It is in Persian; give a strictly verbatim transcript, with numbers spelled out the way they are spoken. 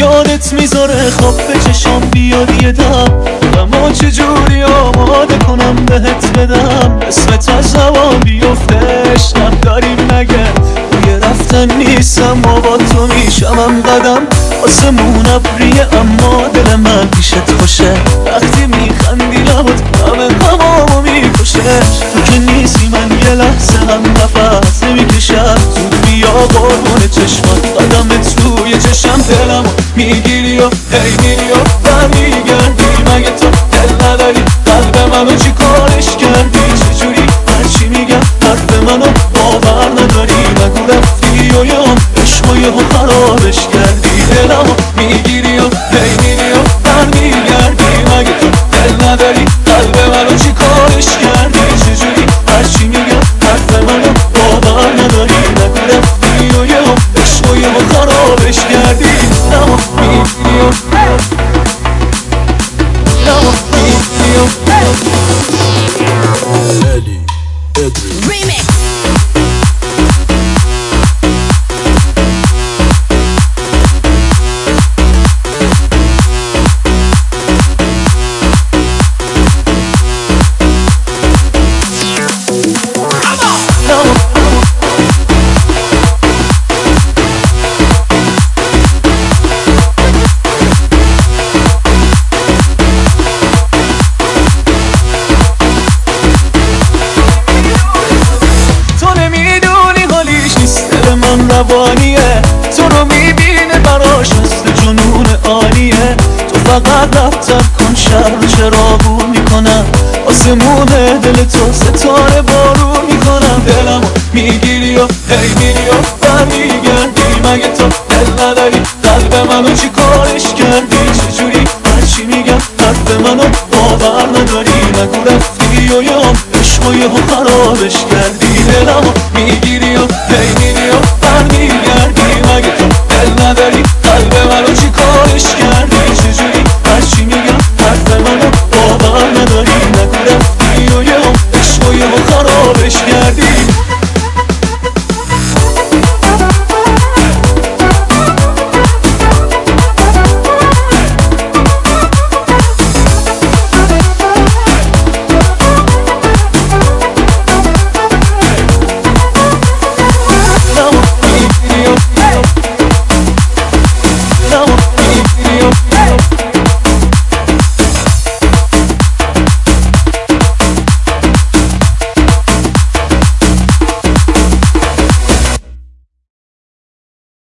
یادت میذاره خواب به چشام بیاد یه دم اما چجوری آماده کنم بهت بدم اسمت از زبان بیفته عشقم داریم مگه روی رفتن نیستم و با تو میشمم قدم آسمون ابریه اما دل من پیشت خوشه وقتی میخندی لبات همه همامو میکشه تو که نیستی من یه لحظه هم نفس نمیکشم زود بیا قربون چشمات قدمت روی چشم دلمو میگیری و هی میری و برمیگردی مگه تو دل نداری قلب منو چی کارش کردی چجوری هرچی میگم حرف منو باور نداری نگو رفتی و یه هم عشق و یه هم خرابش کردی دلمو میگیری و هی میری و برمیگردی مگه تو دل نداری قلب منو چی کارش کردی چجوری هرچی میگم حرف منو باور نداری نگو رفتی و یه هم عشق و یه هم خرابش کردی دلمو میگیری و دلمو میگیری و Remix. روانیه تو رو میبینه براش مثل جنون عالیه تو فقط رفتر کن شهر رو چراغون میکنم آسمونه دل تو ستاره